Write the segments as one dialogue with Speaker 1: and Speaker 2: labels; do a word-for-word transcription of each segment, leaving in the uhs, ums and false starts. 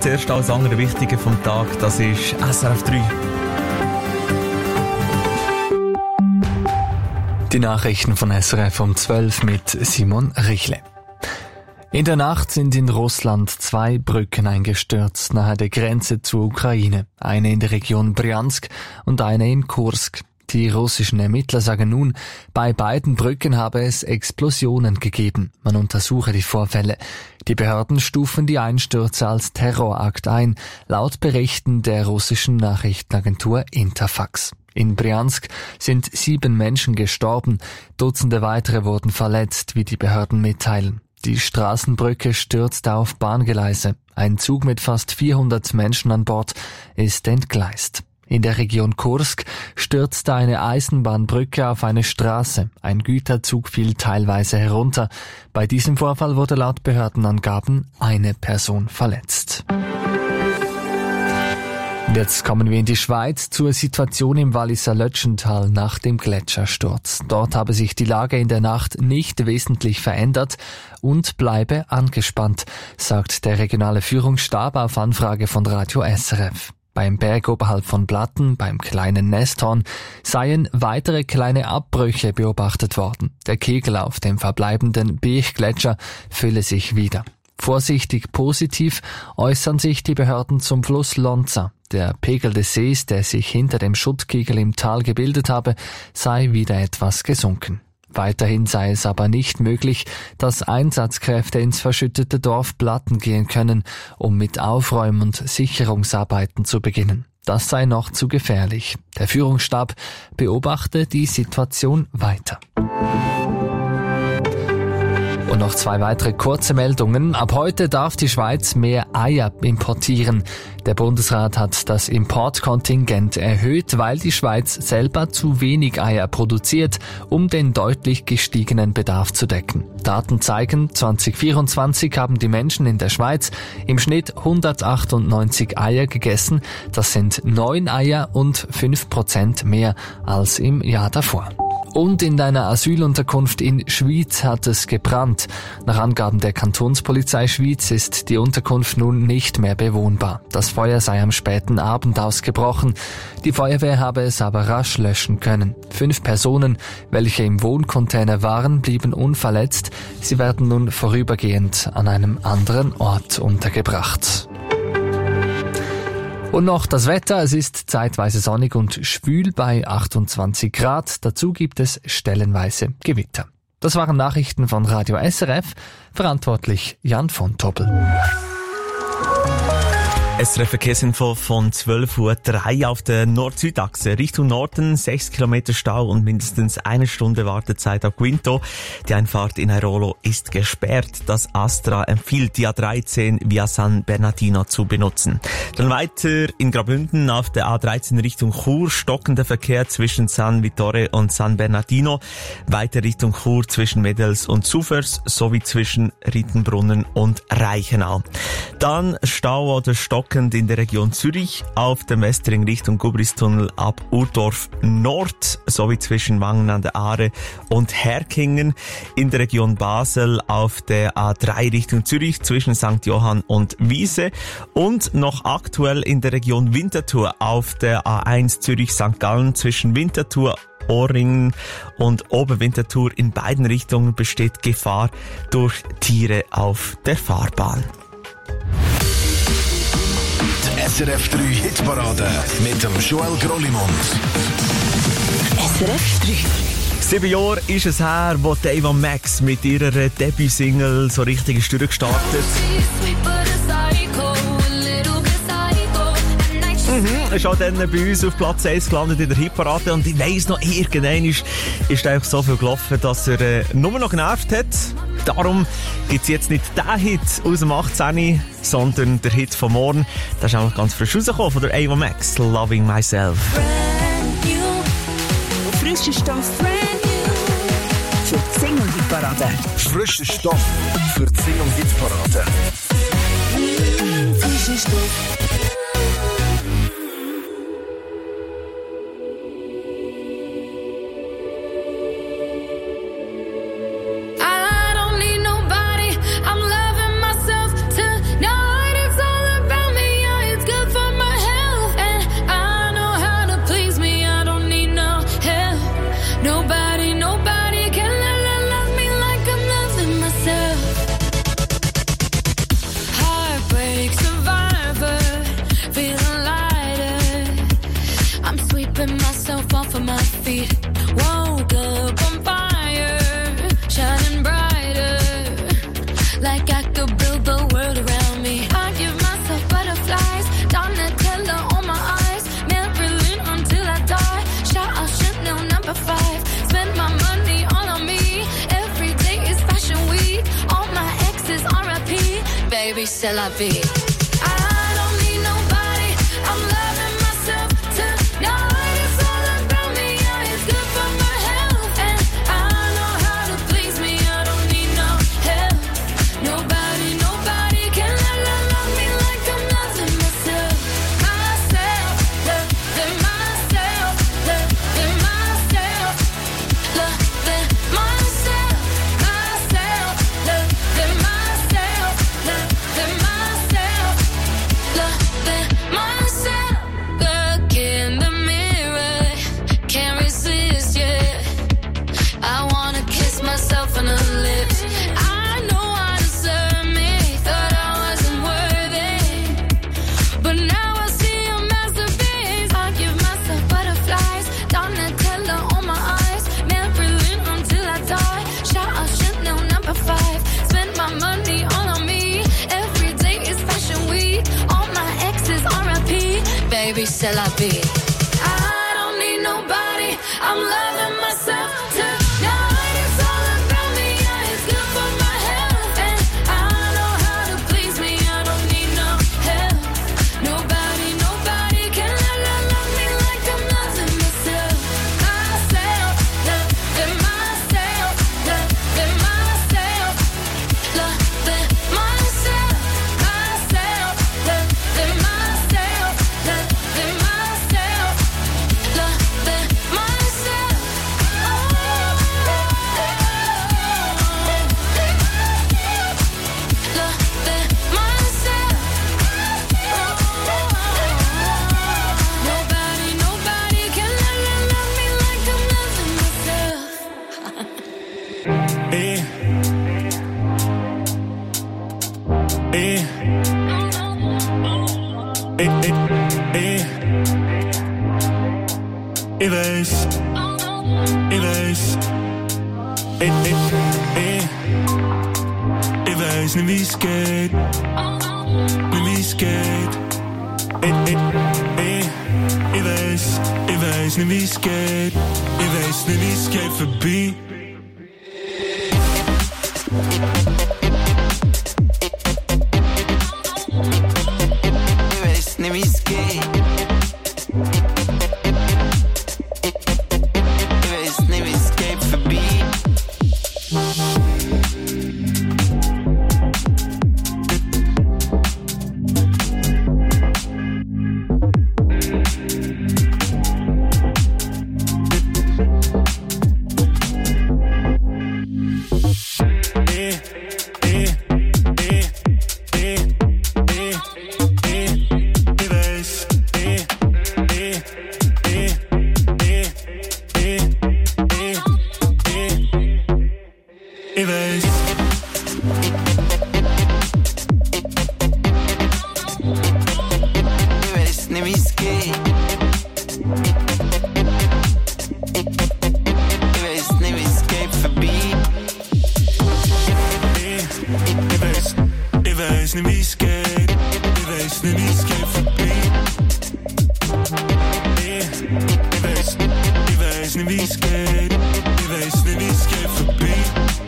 Speaker 1: zuerst alles andere Wichtige vom Tag, das ist S R F drei.
Speaker 2: Die Nachrichten von S R F um zwölf mit Simon Richle. In der Nacht sind in Russland zwei Brücken eingestürzt nahe der Grenze zur Ukraine. Eine in der Region Bryansk und eine in Kursk. Die russischen Ermittler sagen nun, bei beiden Brücken habe es Explosionen gegeben. Man untersuche die Vorfälle. Die Behörden stufen die Einstürze als Terrorakt ein, laut Berichten der russischen Nachrichtenagentur Interfax. In Bryansk sind sieben Menschen gestorben, Dutzende weitere wurden verletzt, wie die Behörden mitteilen. Die Straßenbrücke stürzte auf Bahngleise. Ein Zug mit fast vierhundert Menschen an Bord ist entgleist. In der Region Kursk stürzte eine Eisenbahnbrücke auf eine Straße. Ein Güterzug fiel teilweise herunter. Bei diesem Vorfall wurde laut Behördenangaben eine Person verletzt. Jetzt kommen wir in die Schweiz zur Situation im Walliser Lötschental nach dem Gletschersturz. Dort habe sich die Lage in der Nacht nicht wesentlich verändert und bleibe angespannt, sagt der regionale Führungsstab auf Anfrage von Radio S R F. Beim Berg oberhalb von Blatten, beim kleinen Nesthorn, seien weitere kleine Abbrüche beobachtet worden. Der Kegel auf dem verbleibenden Birchgletscher fülle sich wieder. Vorsichtig positiv äußern sich die Behörden zum Fluss Lonza. Der Pegel des Sees, der sich hinter dem Schuttkegel im Tal gebildet habe, sei wieder etwas gesunken. Weiterhin sei es aber nicht möglich, dass Einsatzkräfte ins verschüttete Dorf Blatten gehen können, um mit Aufräumen und Sicherungsarbeiten zu beginnen. Das sei noch zu gefährlich. Der Führungsstab beobachte die Situation weiter. Und noch zwei weitere kurze Meldungen. Ab heute darf die Schweiz mehr Eier importieren. Der Bundesrat hat das Importkontingent erhöht, weil die Schweiz selber zu wenig Eier produziert, um den deutlich gestiegenen Bedarf zu decken. Daten zeigen, zwanzig vierundzwanzig haben die Menschen in der Schweiz im Schnitt hundertachtundneunzig Eier gegessen. Das sind neun Eier und fünf Prozent mehr als im Jahr davor. Und in einer Asylunterkunft in Schwyz hat es gebrannt. Nach Angaben der Kantonspolizei Schwyz ist die Unterkunft nun nicht mehr bewohnbar. Das Feuer sei am späten Abend ausgebrochen. Die Feuerwehr habe es aber rasch löschen können. Fünf Personen, welche im Wohncontainer waren, blieben unverletzt. Sie werden nun vorübergehend an einem anderen Ort untergebracht. Und noch das Wetter. Es ist zeitweise sonnig und schwül bei achtundzwanzig Grad. Dazu gibt es stellenweise Gewitter. Das waren Nachrichten von Radio S R F. Verantwortlich Jan von Toppel.
Speaker 1: S R F Verkehrsinfo von zwölf Uhr drei auf der Nord-Süd-Achse. Richtung Norden sechs Kilometer Stau und mindestens eine Stunde Wartezeit auf Guinto. Die Einfahrt in Airolo ist gesperrt. Das Astra empfiehlt die A dreizehn via San Bernardino zu benutzen. Dann weiter in Graubünden auf der A dreizehn Richtung Chur. Stockender Verkehr zwischen San Vittore und San Bernardino. Weiter Richtung Chur zwischen Medels und Zufers sowie zwischen Rittenbrunnen und Reichenau. Dann Stau oder Stock in der Region Zürich, auf dem Westring Richtung Gubristunnel ab Urdorf Nord, sowie zwischen Wangen an der Aare und Herkingen, in der Region Basel auf der A drei Richtung Zürich zwischen Sankt Johann und Wiese und noch aktuell in der Region Winterthur auf der A eins Zürich Sankt Gallen zwischen Winterthur, Ohrringen und Oberwinterthur. In beiden Richtungen besteht Gefahr durch Tiere auf der Fahrbahn.
Speaker 3: S R F drei Hitparade mit dem Joel Grollimund.
Speaker 4: S R F drei.
Speaker 1: Sieben Jahre ist es her, wo Ava Max mit ihrer Debütsingle so richtig ist durchgestartet. Mhm, ist auch dann bei uns auf Platz eins gelandet in der Hitparade und ich weiss noch, irgendwann ist, ist einfach so viel gelaufen, dass er äh, nur noch genervt hat. Darum gibt's jetzt nicht den Hit aus dem achtzehn, sondern der Hit von morgen. Das ist einfach ganz frisch rausgekommen von der Ava Max, Loving Myself.
Speaker 4: Brand new. Frischer Stoff. Brand new. Für die Single-Hitparade.
Speaker 3: Frischer Stoff für die Single-Hitparade.
Speaker 4: Mm, frischer Stoff.
Speaker 5: I don't need nobody. I'm loving myself tonight. It's all about me. c'est la vie. I don't need nobody, I'm loving myself tonight. It's all about me, yeah, it's good for my health. And I know how to please me, I don't need no help. Nobody, nobody can love, love, love me like I'm loving myself. Myself, loving myself, loving myself, loving myself, myself, loving myself, loving myself, loving myself. Look in the mirror, can't resist, yeah. I wanna kiss myself on the lips. I know I deserve me, thought I wasn't worthy, but now I see a masterpiece. I give myself butterflies, Donatella on my eyes, Marilyn until I die. Shout out Chanel number five, spend my money all on me. Every day is fashion week, all my exes R I P. Baby, c'est la vie. I don't need nobody, I'm loving myself tonight. It's all about me, yeah, it's good for my health. And I know how to please me, I don't need no help. Nobody, nobody can love, love, love me like I'm loving myself. Myself, loving myself, loving myself, loving myself, myself, loving myself, loving myself, loving myself. Loving myself. Nobody, nobody can love, love, love me like I'm loving myself.
Speaker 6: Eh. Eh. Eh, eh, eh. Ik weet, ik weet, eh, eh, eh. Ik weet niet wie skate, niet wie skate, eh, eh, eh. Ik weet, ik weet niet wie skate, ik weet niet wie skate voorbij.
Speaker 7: Ik weet niet wie skate. Ik weet niet wie skate voorbij.
Speaker 6: Eh, eh, eh, eh, eh, eh. Ik weet, eh, eh, eh, eh, eh, eh, eh. Ik weet.
Speaker 7: Ik weet niet wie skate. Ik weet niet wie skate voorbij.
Speaker 6: Eh, ik weet, ik weet niet wie skate, ik weet niet wie skate voorbij. Eh, ik weet, ik weet niet wie skate, ik weet niet wie skate voorbij.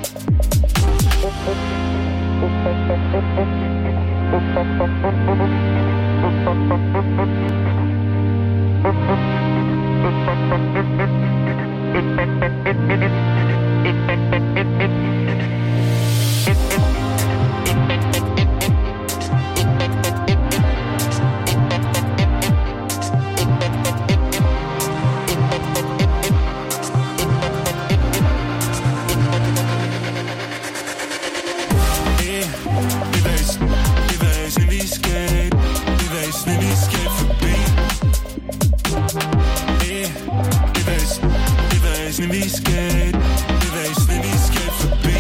Speaker 6: Eh, ik weet, ik weet niet wie skate, ik weet niet wie skate voorbij. Eh, ik weet, ik weet niet wie skate, ik weet niet wie skate voorbij.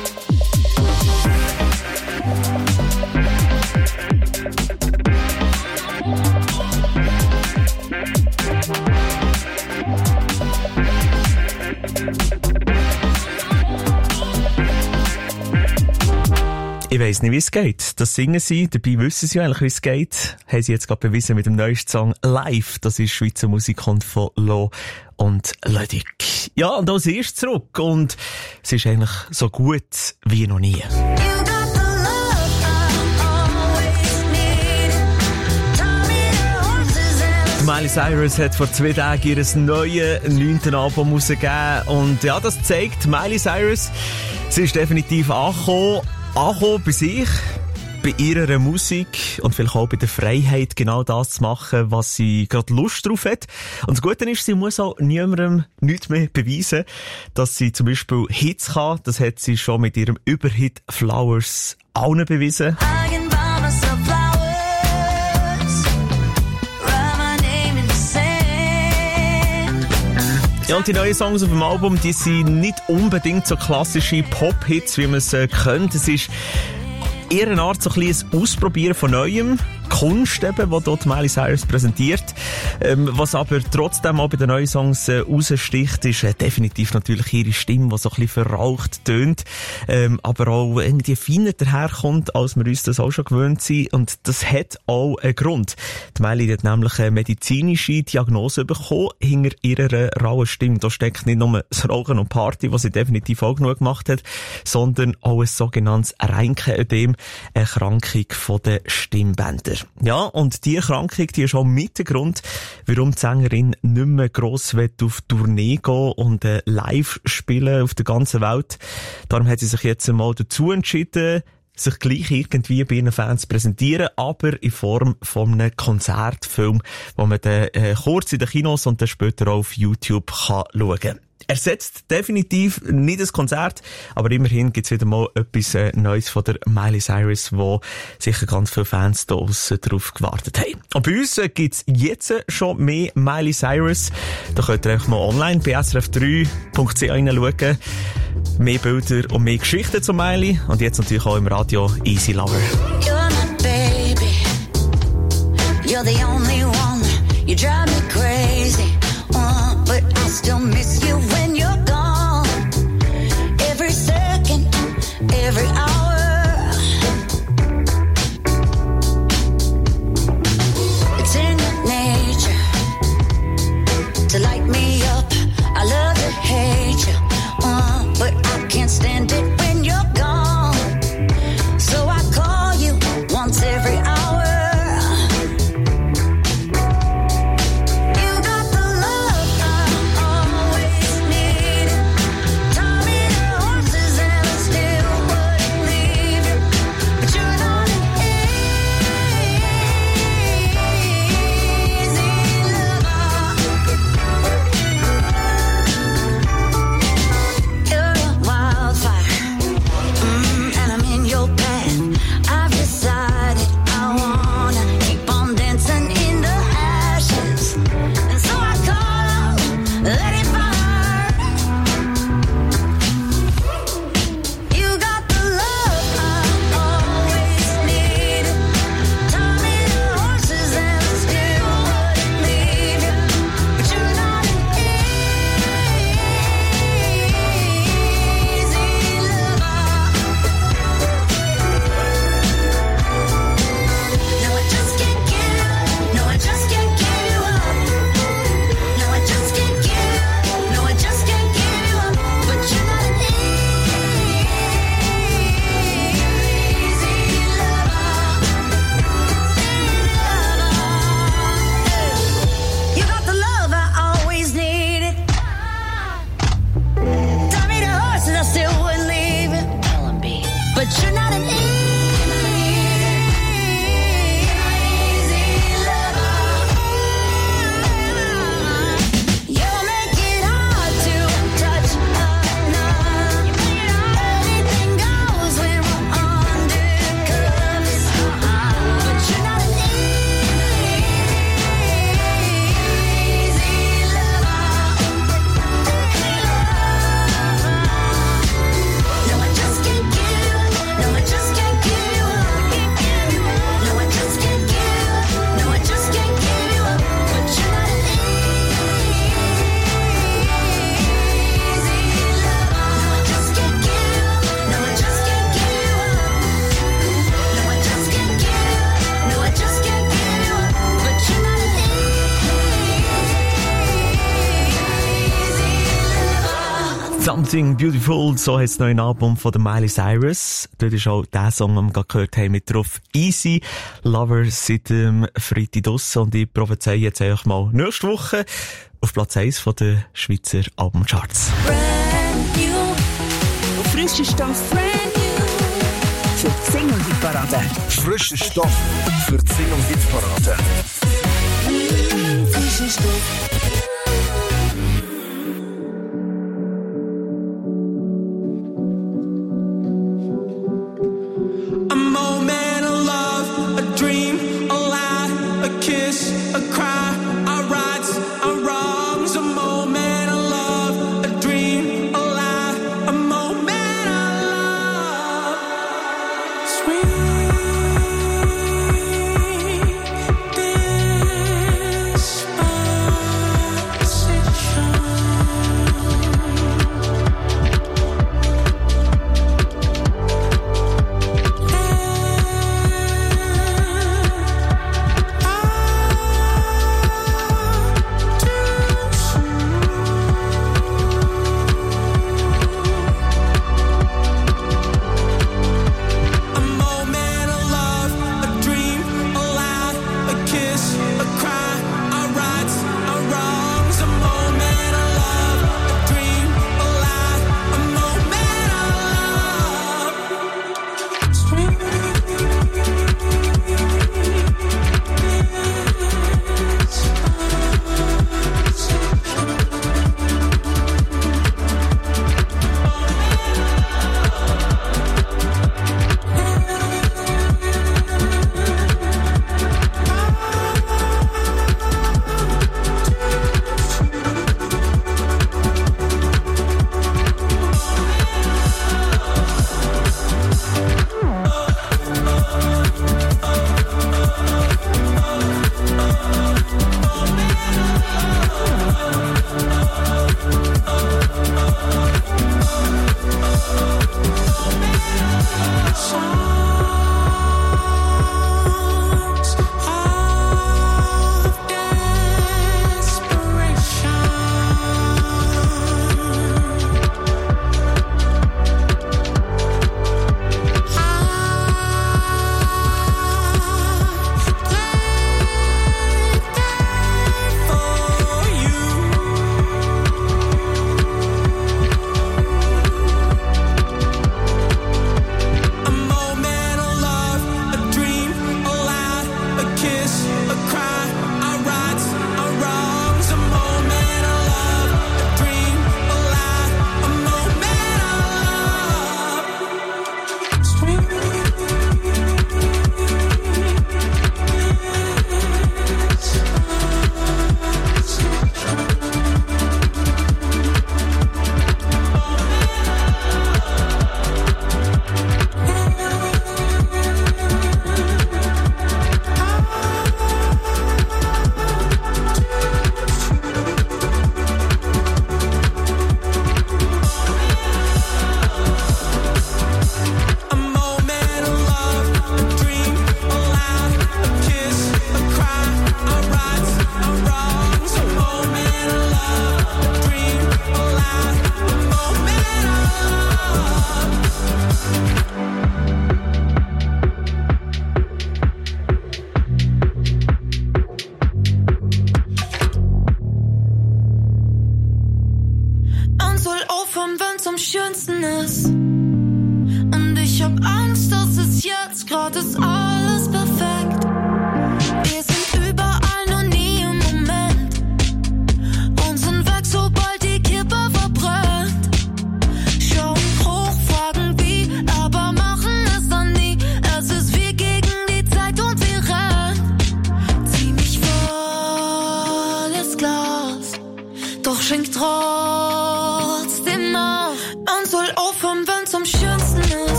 Speaker 1: Ich weiss nicht, wie es geht. Das singen sie, dabei wissen sie eigentlich, wie es geht. Haben sie jetzt gerade bewiesen mit dem neuesten Song «Live». Das ist Schweizer Musik von Lo und Ludwig. Ja, und auch sie ist zurück und es ist eigentlich so gut wie noch nie.
Speaker 5: You got the love, oh, oh.
Speaker 1: Miley Cyrus hat vor zwei Tagen ihr neues neunten Album rausgegeben. Und ja, das zeigt, Miley Cyrus, sie ist definitiv angekommen, angekommen bei sich, bei ihrer Musik und vielleicht auch bei der Freiheit, genau das zu machen, was sie gerade Lust drauf hat. Und das Gute ist, sie muss auch niemandem nichts mehr beweisen, dass sie zum Beispiel Hits kann. Das hat sie schon mit ihrem Überhit Flowers allen bewiesen. Ja, und die neuen Songs auf dem Album, die sind nicht unbedingt so klassische Pop-Hits, wie man es äh, kennt. Es ist eher eine Art so ein bisschen Ausprobieren von Neuem. Kunst eben, die dort Miley Cyrus präsentiert. Ähm, was aber trotzdem auch bei den neuen Songs äh, raussticht, ist äh, definitiv natürlich ihre Stimme, die so ein bisschen verraucht tönt, ähm, aber auch irgendwie feiner daherkommt, als wir uns das auch schon gewöhnt sind. Und das hat auch einen Grund. Die Miley hat nämlich eine medizinische Diagnose bekommen hinter ihrer rauen Stimme. Da steckt nicht nur das Rauchen und Party, was sie definitiv auch genug gemacht hat, sondern auch ein sogenanntes Reinkenödem, eine Erkrankung von den Stimmbändern. Ja, und diese Krankheit, die ist auch mit der Grund, warum die Sängerin nicht mehr gross auf Tournee gehen und äh, live spielen auf der ganzen Welt. Darum hat sie sich jetzt einmal dazu entschieden, sich gleich irgendwie bei ihren Fans zu präsentieren, aber in Form von einem Konzertfilm, wo man dann äh, kurz in den Kinos und dann später auch auf YouTube kann schauen kann. Ersetzt definitiv nicht das Konzert, aber immerhin gibt's wieder mal etwas äh, Neues von der Miley Cyrus, wo sicher ganz viele Fans da draussen drauf gewartet haben. Und bei uns äh, gibt's jetzt schon mehr Miley Cyrus. Da könnt ihr einfach mal online bei s r f drei punkt c h reinschauen. Mehr Bilder und mehr Geschichten zu Miley. Und jetzt natürlich auch im Radio Easy Lover.
Speaker 8: You're my baby. You're the only one. You drive me crazy. Uh, but I still miss you when you're gone. Every second, every hour. It's in your nature to light me up. I love to hate you, uh, but I can't stand it when you're gone. So I call you once every hour. You got the love I always
Speaker 1: Something Beautiful, so heißt das neue Album von der Miley Cyrus. Dort ist auch der Song, den wir gerade gehört haben, mit drauf. Easy Lover seit dem Freitag draussen. Und ich prophezeie jetzt einfach mal nächste Woche auf Platz eins von der Schweizer Albumcharts.
Speaker 4: Brand new. Frische Stoff, brand new. Für die Single-Hit-Parade.
Speaker 3: Frischer Stoff für die Single-Hit-Parade.
Speaker 4: Mm, frische Stoff.
Speaker 6: A moment of love, a dream, a lie, a kiss, a cry, our rights, our wrongs. A moment of love, a dream, a lie, a moment of love. Sweet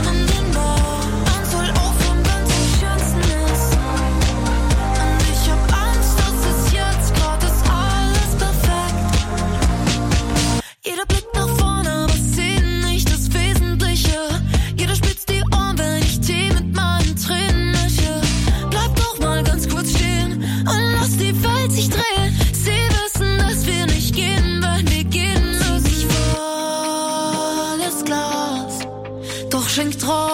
Speaker 5: Ich hab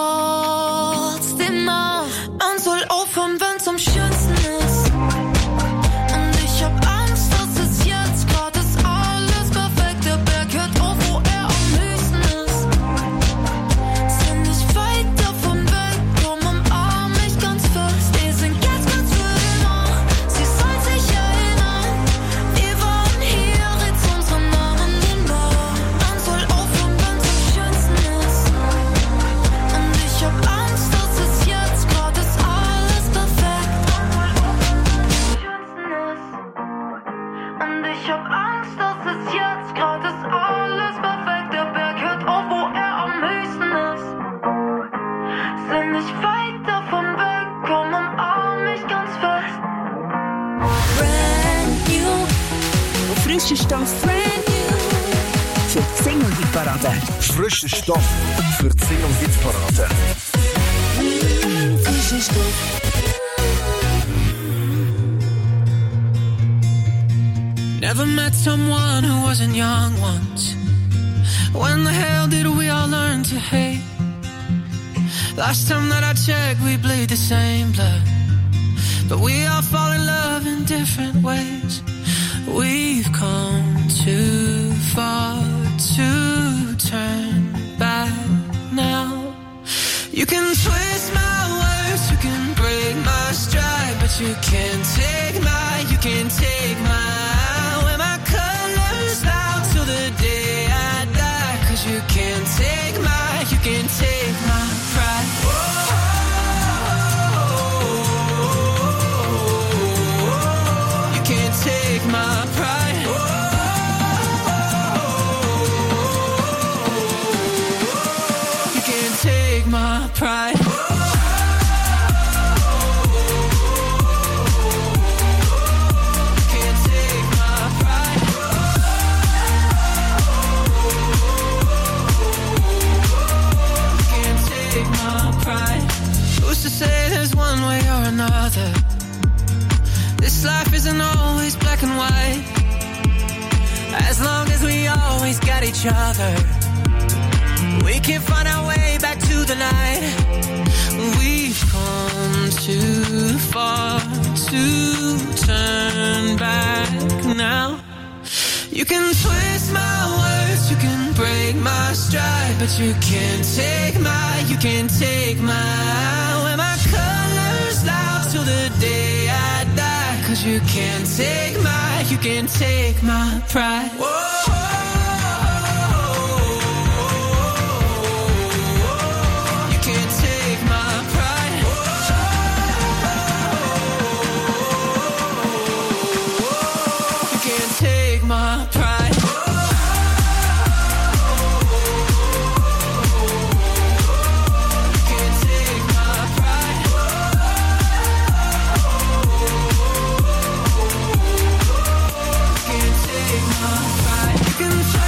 Speaker 5: trotzdem nach. Man soll aufhören, wenn's am schönsten ist. Und ich hab Angst, dass es jetzt grad ist alles perfekt. Der Berg hört auf, wo er am höchsten ist. Sind nicht weit davon weg, komm, umarm mich ganz fest. Wir sind jetzt ganz für immer. Sie soll sich erinnern, wir waren hier, rät's unseren Namen in Bar. Man soll aufhören, wenn's am schönsten ist. Und ich hab Angst, dass es jetzt grad ist alles perfekt. Und ich hab Angst, dass es jetzt grad ist alles perfekt. Der Berg hört auf, wo er am höchsten ist. Sind nicht weit davon weg, komm, umarm mich ganz fest.
Speaker 4: Brand new. Frische Stoff, brand new. Für die Single-Hit-Parade.
Speaker 3: Frischer Stoff für die Single-Hit-Parade.
Speaker 4: Frische Stoff.
Speaker 6: Never met someone who wasn't young once. When the hell did we all learn to hate? Last time that I checked, we bleed the same blood. But we all fall in love in different ways. We've come too far to turn back now. You can twist my words, you can break my stride, but you can't take my, you can't take my, wear my colors out till the day I die. Cause you can't take my, you can't take my pride. You can't take my pride. You can't take my pride. Can't take my pride. Can't take my pride. Who's to say there's one way or another? This life isn't always black and white. As long as we always got each other, we can find our way back to the light. We've come too far to turn back now. You can twist my words, you can break my stride, but you can't take my, you can't take my, wear my colors loud till the day I die. Cause you can't take my, you can't take my pride. You can't take my pride. You can't take my pride. You can't take my pride. You can't take my pride. You can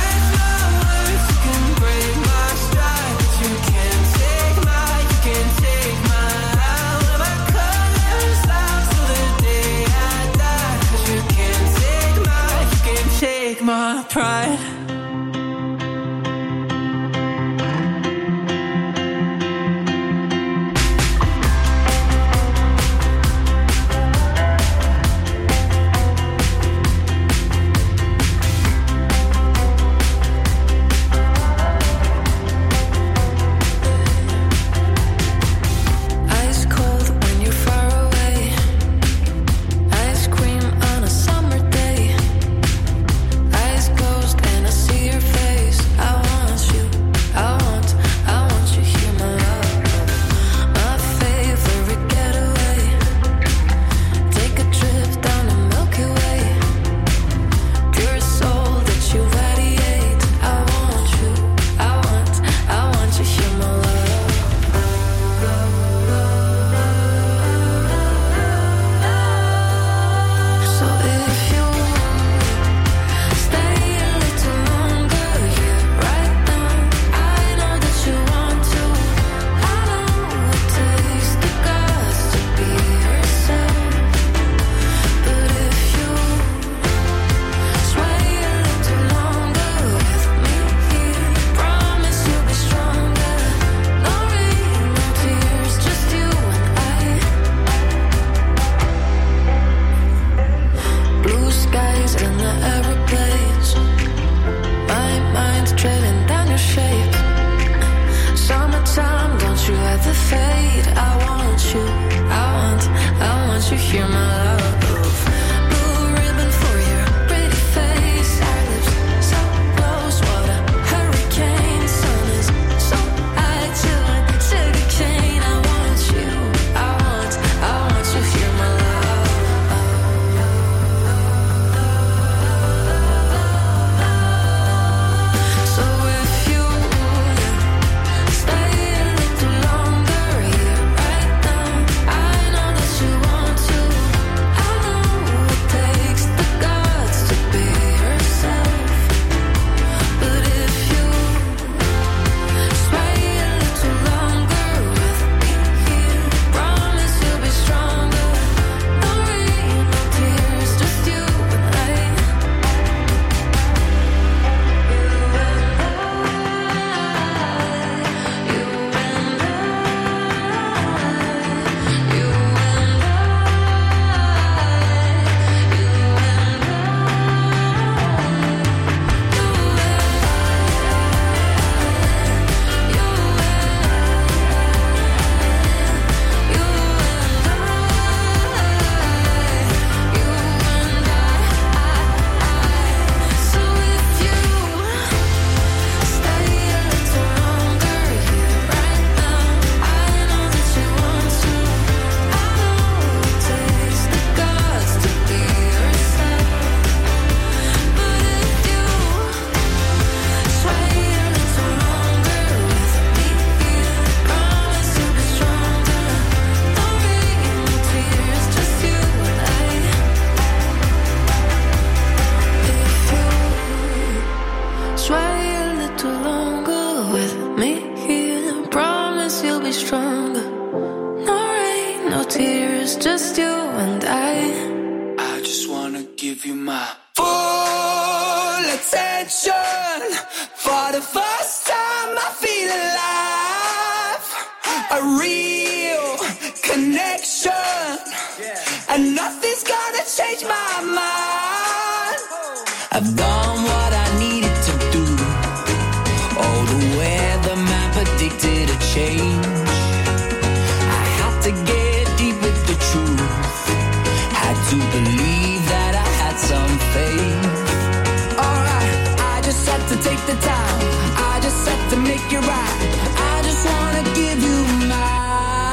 Speaker 5: stronger. No rain, no tears, just you and I.
Speaker 7: I just wanna give you my full attention. For the first time I feel alive. A real connection. And nothing's gonna change my mind. I've done what I needed to do. Oh, the weather man predicted a change. I had to get deep with the truth. Had to believe that I had some faith. Alright, I just had to take the time. I just had to make it right. I just wanna give you my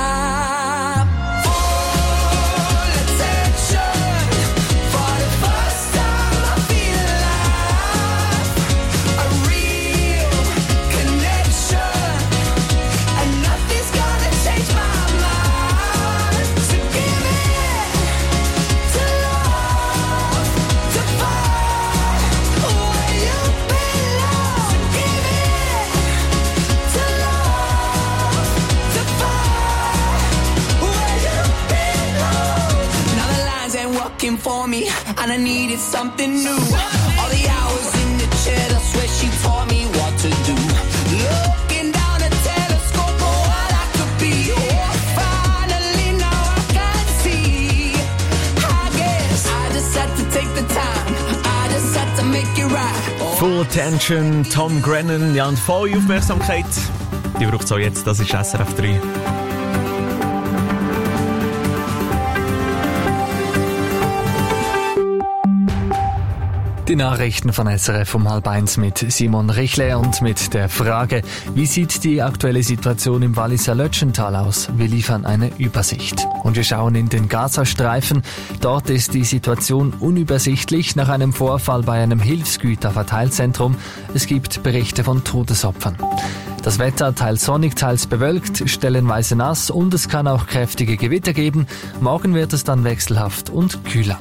Speaker 7: full attention. For the first time I feel alive. A real connection. And nothing's gonna change my mind. So give it to love, to find where you belong. Give it to love, to find where you belong. Now the lines ain't working for me, and I needed something new. All the hours in the chair, I swear she taught me what to do. Looking down a telescope for what I could be. Oh, finally now I can see. I guess I just had to take the time. I just had to make it right. Oh,
Speaker 1: Full Attention, Tom Grennan. Ja, und volle Aufmerksamkeit. Die braucht es auch jetzt, das ist S R F drei.
Speaker 2: Die Nachrichten von S R F um halb eins mit Simon Richle und mit der Frage, wie sieht die aktuelle Situation im Walliser Lötschental aus? Wir liefern eine Übersicht. Und wir schauen in den Gazastreifen. Dort ist die Situation unübersichtlich nach einem Vorfall bei einem Hilfsgüterverteilzentrum. Es gibt Berichte von Todesopfern. Das Wetter teils sonnig, teils bewölkt, stellenweise nass und es kann auch kräftige Gewitter geben. Morgen wird es dann wechselhaft und kühler.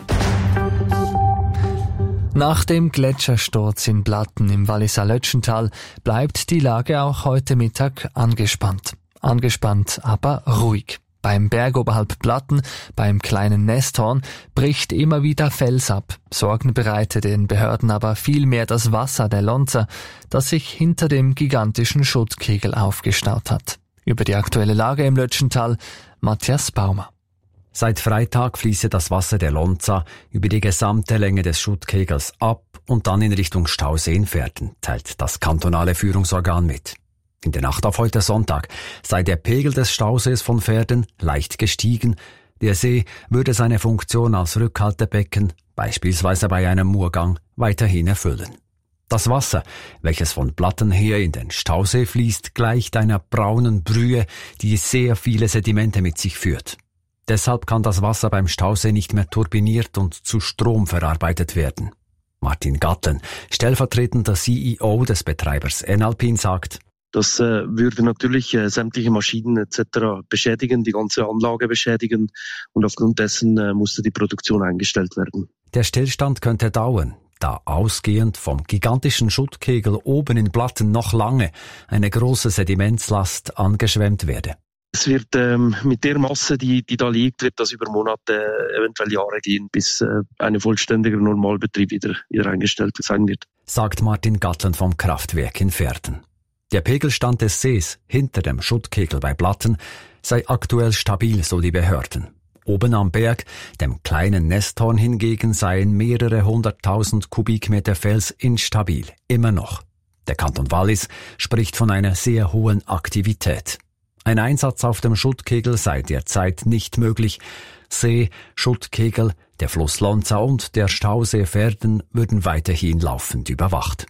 Speaker 2: Nach dem Gletschersturz in Blatten im Walliser Lötschental bleibt die Lage auch heute Mittag angespannt. Angespannt, aber ruhig. Beim Berg oberhalb Blatten, beim kleinen Nesthorn, bricht immer wieder Fels ab. Sorgen bereitet den Behörden aber vielmehr das Wasser der Lonza, das sich hinter dem gigantischen Schuttkegel aufgestaut hat. Über die aktuelle Lage im Lötschental, Matthias Baumer.
Speaker 9: Seit Freitag fließe das Wasser der Lonza über die gesamte Länge des Schuttkegels ab und dann in Richtung Stausee in Verden, teilt das kantonale Führungsorgan mit. In der Nacht auf heute Sonntag sei der Pegel des Stausees von Verden leicht gestiegen. Der See würde seine Funktion als Rückhaltebecken, beispielsweise bei einem Murgang, weiterhin erfüllen. Das Wasser, welches von Blatten her in den Stausee fließt, gleicht einer braunen Brühe, die sehr viele Sedimente mit sich führt. Deshalb kann das Wasser beim Stausee nicht mehr turbiniert und zu Strom verarbeitet werden. Martin Gattlen, stellvertretender C E O des Betreibers Enalpin, sagt:
Speaker 10: Das äh, würde natürlich äh, sämtliche Maschinen et cetera beschädigen, die ganze Anlage beschädigen und aufgrund dessen äh, musste die Produktion eingestellt werden.
Speaker 9: Der Stillstand könnte dauern, da ausgehend vom gigantischen Schuttkegel oben in Blatten noch lange eine große Sedimentslast angeschwemmt werde.
Speaker 10: Es wird ähm, mit der Masse, die, die da liegt, wird das über Monate, äh, eventuell Jahre gehen, bis äh, ein vollständiger Normalbetrieb wieder, wieder eingestellt sein wird.
Speaker 9: Sagt Martin Gattlen vom Kraftwerk in Verden. Der Pegelstand des Sees hinter dem Schuttkegel bei Blatten sei aktuell stabil, so die Behörden. Oben am Berg, dem kleinen Nesthorn hingegen, seien mehrere hunderttausend Kubikmeter Fels instabil, immer noch. Der Kanton Wallis spricht von einer sehr hohen Aktivität. Ein Einsatz auf dem Schuttkegel sei derzeit nicht möglich. See, Schuttkegel, der Fluss Lonza und der Stausee Verden würden weiterhin laufend überwacht.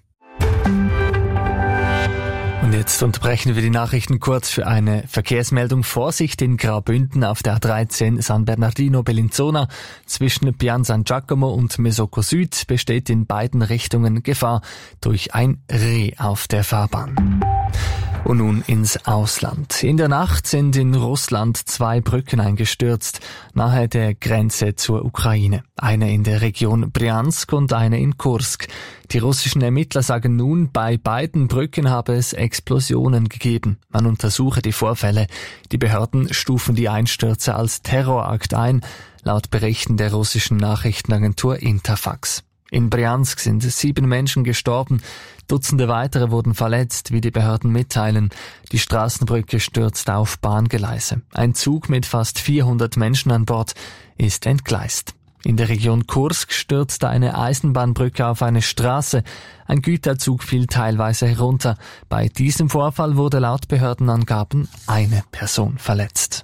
Speaker 2: Und jetzt unterbrechen wir die Nachrichten kurz für eine Verkehrsmeldung. Vorsicht in Graubünden auf der A dreizehn San Bernardino Bellinzona. Zwischen Pian San Giacomo und Mesocco Süd besteht in beiden Richtungen Gefahr durch ein Reh auf der Fahrbahn. Und nun ins Ausland. In der Nacht sind in Russland zwei Brücken eingestürzt, nahe der Grenze zur Ukraine. Eine in der Region Bryansk und eine in Kursk. Die russischen Ermittler sagen nun, bei beiden Brücken habe es Explosionen gegeben. Man untersuche die Vorfälle. Die Behörden stufen die Einstürze als Terrorakt ein, laut Berichten der russischen Nachrichtenagentur Interfax. In Bryansk sind sieben Menschen gestorben, Dutzende weitere wurden verletzt, wie die Behörden mitteilen. Die Straßenbrücke stürzt auf Bahngleise. Ein Zug mit fast vierhundert Menschen an Bord ist entgleist. In der Region Kursk stürzte eine Eisenbahnbrücke auf eine Straße. Ein Güterzug fiel teilweise herunter. Bei diesem Vorfall wurde laut Behördenangaben eine Person verletzt.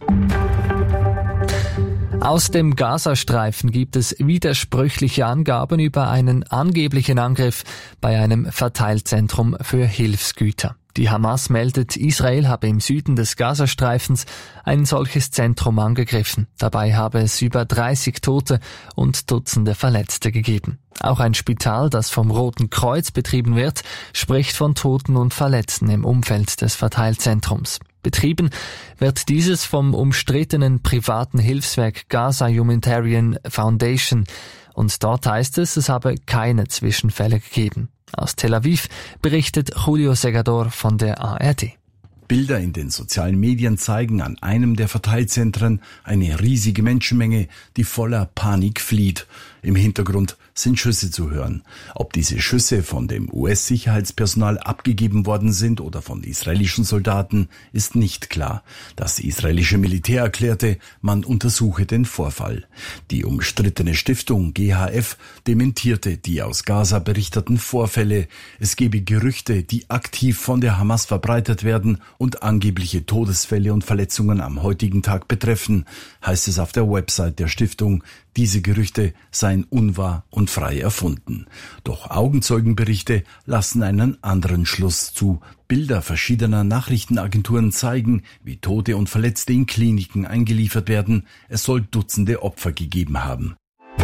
Speaker 2: Aus dem Gazastreifen gibt es widersprüchliche Angaben über einen angeblichen Angriff bei einem Verteilzentrum für Hilfsgüter. Die Hamas meldet, Israel habe im Süden des Gazastreifens ein solches Zentrum angegriffen. Dabei habe es über dreißig Tote und Dutzende Verletzte gegeben. Auch ein Spital, das vom Roten Kreuz betrieben wird, spricht von Toten und Verletzten im Umfeld des Verteilzentrums. Betrieben wird dieses vom umstrittenen privaten Hilfswerk Gaza Humanitarian Foundation. Und dort heißt es, es habe keine Zwischenfälle gegeben. Aus Tel Aviv berichtet Julio Segador von der A R D.
Speaker 11: Bilder in den sozialen Medien zeigen an einem der Verteilzentren eine riesige Menschenmenge, die voller Panik flieht. Im Hintergrund sind Schüsse zu hören. Ob diese Schüsse von dem U S-Sicherheitspersonal abgegeben worden sind oder von israelischen Soldaten, ist nicht klar. Das israelische Militär erklärte, man untersuche den Vorfall. Die umstrittene Stiftung G H F dementierte die aus Gaza berichteten Vorfälle. Es gebe Gerüchte, die aktiv von der Hamas verbreitet werden und angebliche Todesfälle und Verletzungen am heutigen Tag betreffen, heißt es auf der Website der Stiftung. Diese Gerüchte seien unwahr und frei erfunden. Doch Augenzeugenberichte lassen einen anderen Schluss zu. Bilder verschiedener Nachrichtenagenturen zeigen, wie Tote und Verletzte in Kliniken eingeliefert werden. Es soll Dutzende Opfer gegeben haben.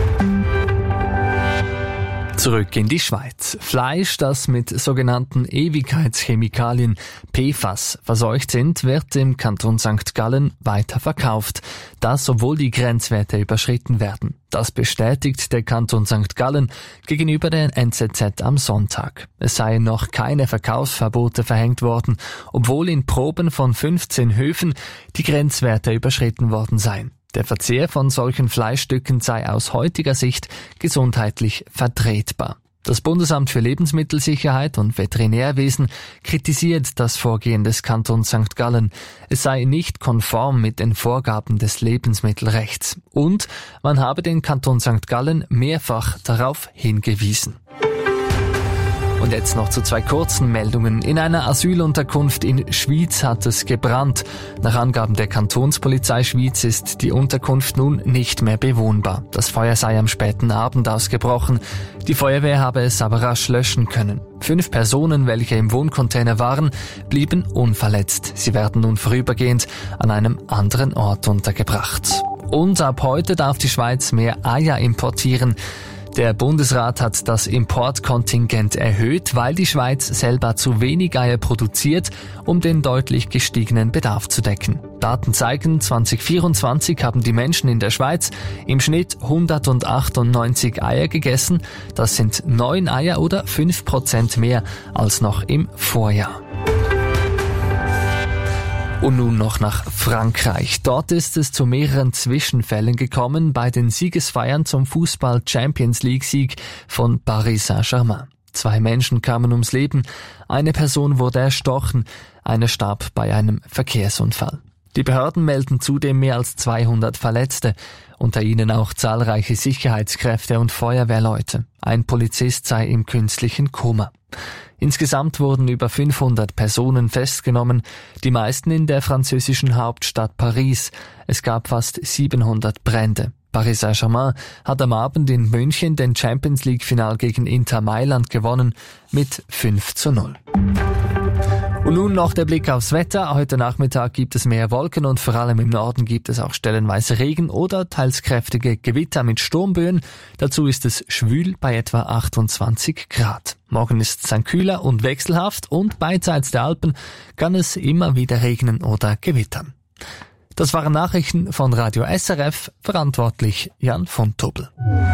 Speaker 2: Zurück in die Schweiz. Fleisch, das mit sogenannten Ewigkeitschemikalien P F A S verseucht sind, wird im Kanton Sankt Gallen weiter verkauft. Das, obwohl die Grenzwerte überschritten werden. Das bestätigt der Kanton Sankt Gallen gegenüber der N Z Z am Sonntag. Es seien noch keine Verkaufsverbote verhängt worden, obwohl in Proben von fünfzehn Höfen die Grenzwerte überschritten worden seien. Der Verzehr von solchen Fleischstücken sei aus heutiger Sicht gesundheitlich vertretbar. Das Bundesamt für Lebensmittelsicherheit und Veterinärwesen kritisiert das Vorgehen des Kantons Sankt Gallen. Es sei nicht konform mit den Vorgaben des Lebensmittelrechts. Und man habe den Kanton Sankt Gallen mehrfach darauf hingewiesen. Und jetzt noch zu zwei kurzen Meldungen. In einer Asylunterkunft in Schwyz hat es gebrannt. Nach Angaben der Kantonspolizei Schwyz ist die Unterkunft nun nicht mehr bewohnbar. Das Feuer sei am späten Abend ausgebrochen. Die Feuerwehr habe es aber rasch löschen können. Fünf Personen, welche im Wohncontainer waren, blieben unverletzt. Sie werden nun vorübergehend an einem anderen Ort untergebracht. Und ab heute darf die Schweiz mehr Eier importieren. Der Bundesrat hat das Importkontingent erhöht, weil die Schweiz selber zu wenig Eier produziert, um den deutlich gestiegenen Bedarf zu decken. Daten zeigen, zwanzig vierundzwanzig haben die Menschen in der Schweiz im Schnitt hundertachtundneunzig Eier gegessen. Das sind neun Eier oder fünf Prozent mehr als noch im Vorjahr. Und nun noch nach Frankreich. Dort ist es zu mehreren Zwischenfällen gekommen bei den Siegesfeiern zum Fußball-Champions-League-Sieg von Paris Saint-Germain. Zwei Menschen kamen ums Leben, eine Person wurde erstochen, eine starb bei einem Verkehrsunfall. Die Behörden melden zudem mehr als zweihundert Verletzte, unter ihnen auch zahlreiche Sicherheitskräfte und Feuerwehrleute. Ein Polizist sei im künstlichen Koma. Insgesamt wurden über fünfhundert Personen festgenommen, die meisten in der französischen Hauptstadt Paris. Es gab fast siebenhundert Brände. Paris Saint-Germain hat am Abend in München den Champions-League-Final gegen Inter Mailand gewonnen mit fünf zu null. Und nun noch der Blick aufs Wetter. Heute Nachmittag gibt es mehr Wolken und vor allem im Norden gibt es auch stellenweise Regen oder teils kräftige Gewitter mit Sturmböen. Dazu ist es schwül bei etwa achtundzwanzig Grad. Morgen ist es dann kühler und wechselhaft und beidseits der Alpen kann es immer wieder regnen oder gewittern. Das waren Nachrichten von Radio S R F, verantwortlich Jan von Tobel.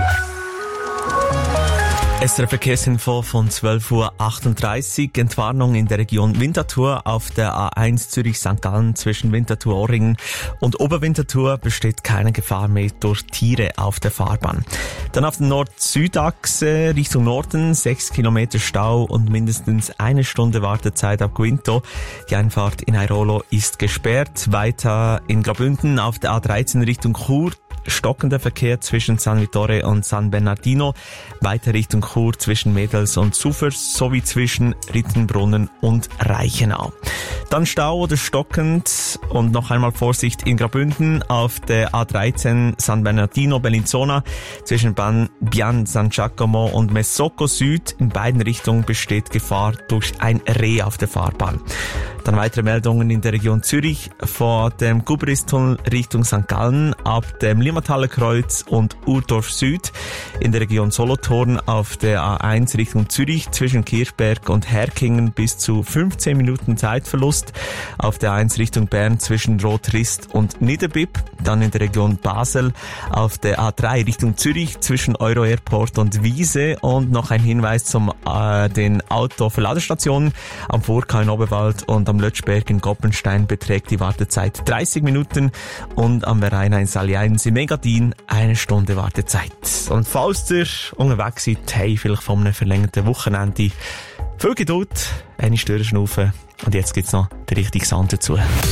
Speaker 1: S R F-Verkehrsinfo von zwölf Uhr achtunddreißig. Entwarnung in der Region Winterthur auf der A eins Zürich-Sankt Gallen zwischen Winterthur-Ohrringen und Oberwinterthur besteht keine Gefahr mehr durch Tiere auf der Fahrbahn. Dann auf der Nord-Süd-Achse Richtung Norden sechs Kilometer Stau und mindestens eine Stunde Wartezeit ab Guinto. Die Einfahrt in Airolo ist gesperrt. Weiter in Graubünden auf der A dreizehn Richtung Chur stockender Verkehr zwischen San Vittore und San Bernardino, weiter Richtung Chur zwischen Mädels und Zufers sowie zwischen Rittenbrunnen und Reichenau. Dann Stau oder stockend und noch einmal Vorsicht in Graubünden auf der A dreizehn San Bernardino Bellinzona zwischen Ban Bian San Giacomo und Messocco Süd. In beiden Richtungen besteht Gefahr durch ein Reh auf der Fahrbahn. Dann weitere Meldungen in der Region Zürich vor dem Gubristunnel Richtung Sankt Gallen ab dem Limmathaler Kreuz und Urdorf Süd. In der Region Solothurn auf der A eins Richtung Zürich zwischen Kirchberg und Herkingen bis zu fünfzehn Minuten Zeitverlust. Auf der A eins Richtung Bern zwischen Rotrist und Niederbipp. Dann in der Region Basel auf der A drei Richtung Zürich zwischen Euro Airport und Wiese. Und noch ein Hinweis zum äh, den Autoverladestationen am Furka in Oberwald und am Lötschberg in Goppenstein beträgt die Wartezeit dreißig Minuten und am Verein in Salieins im Megadin eine Stunde Wartezeit. Und falls ihr unterwegs seid, hey, vielleicht von einem verlängerten Wochenende, viel Geduld, eine Störenschnaufe und jetzt gibt's noch den richtigen Sound dazu.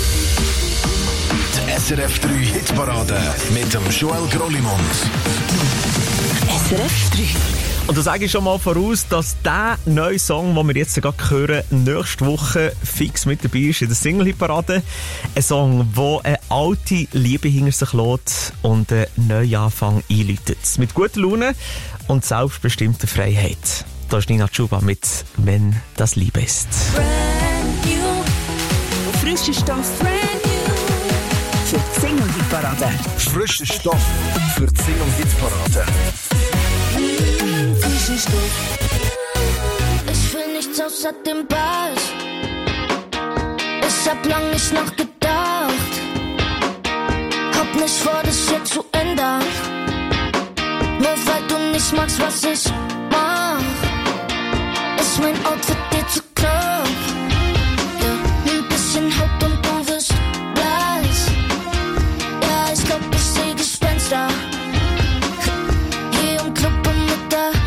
Speaker 3: Die S R F drei Hitparade mit dem Joel Grollimund.
Speaker 4: S R F drei.
Speaker 1: Und da sage ich schon mal voraus, dass der neue Song, den wir jetzt gerade hören, nächste Woche fix mit dabei ist in der Single-Hitparade. Ein Song, der eine alte Liebe hinter sich lässt und einen Neuanfang einläutet. Mit guter Laune und selbstbestimmter Freiheit. Da ist Nina Chuba mit «Wenn das Liebe ist».
Speaker 4: Brand new. Frische Stoff, brand new. Für die Single-Hitparade.
Speaker 3: Frischer Stoff für die Single-Hitparade.
Speaker 5: Ich will nichts außer dem Ball. Ich hab lang nicht nachgedacht. Hab nicht vor, das hier zu ändern. Nur weil du nicht magst, was ich mach. Ist mein Outfit dir zu knapp? Ja, ein bisschen Haut und du wirst blass. Ja, ich glaub, ich seh Gespenster. Hier im Club um Mitternacht.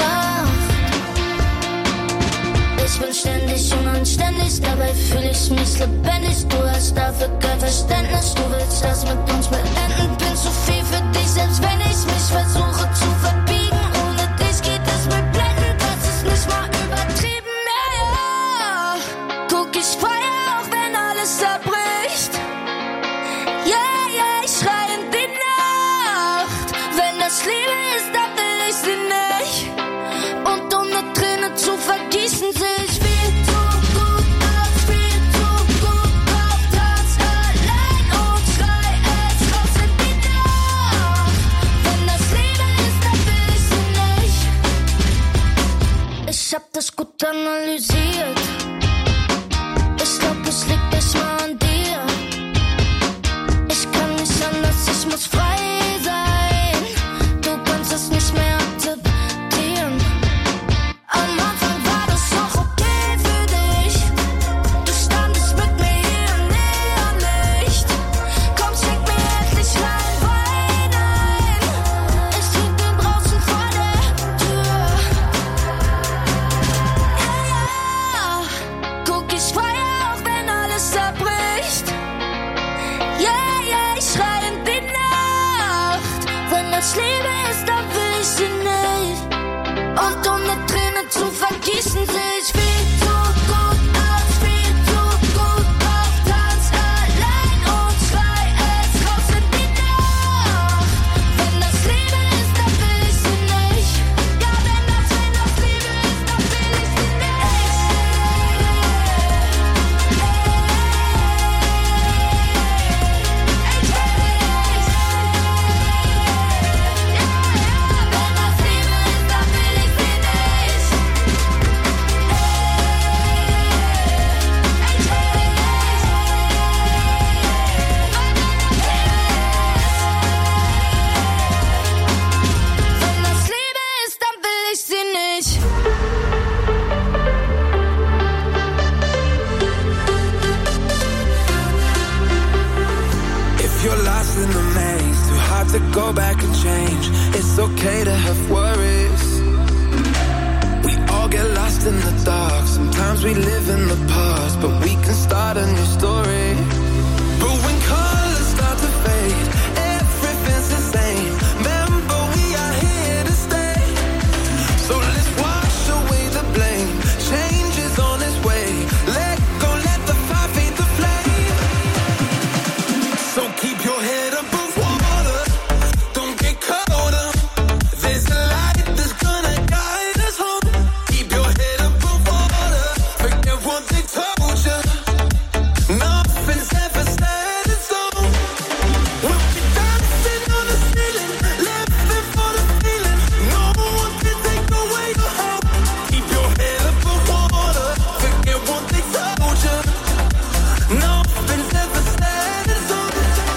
Speaker 5: Ich bin ständig unanständig, dabei fühl ich mich lebendig. Du hast dafür kein Verständnis, du willst das mit uns beenden. Bin zu viel für dich, selbst wenn ich mich versuche zu verbiegen. Ohne dich geht es mir blendend, das ist nicht mal übertrieben. Ja, ja. Guck, ich feier auch, wenn alles zerbricht. Ja, ja, ich schrei in die Nacht. Wenn das Liebe ist, dann will ich sie nicht. Und um eine Träne zu vergießen, seh ich viel zu gut aus, viel zu gut drauf. Tanz allein und schrei es raus in die Nacht. Wenn das Liebe ist, dann will ich sie nicht. Ich hab das gut analysiert. Ich glaub, es liegt nicht mal an dir. Ich kann nicht anders, ich muss frei sein. Du kannst es nicht mehr akzeptieren. Am Anfang war das auch okay für dich. Du standest mit mir hier im Neonlicht. Komm, schenk mir endlich rein Wein ein. Ich trink den draußen vor der Tür. Ja, ja. Guck, ich feier auch, wenn alles zerbricht. Ja, ja, ich schrei in die Nacht. Wenn das Liebe ist, dann will ich sie nicht. Und um eine Träne zu vergießen, seh ich viel zu gut aus, viel zu gut drauf. Tanz allein und schrei es raus in die Nacht. Wenn das Liebe ist, dann will ich sie nicht. Ja, wenn das, wenn das Liebe ist, dann will ich sie nicht.
Speaker 7: lost in the maze, too hard to go back and change. It's okay to have worries. We all get lost in the dark. Sometimes we live in the past, but we can start a new story. But when colors start to fade, everything's the same. Remember, we are here to stay. So let's wash away the blame. Change is on its way. Let go, let the fire feed the flame. So keep your head above water. Don't get caught up. There's a light that's gonna guide us home. Keep your head above water. Forget what they told you. Nothing's ever set in stone. We'll be dancing on the ceiling, living for the feeling. No one can take away your hope. Keep your head above water. Forget what they told you. Nothing's ever set in stone.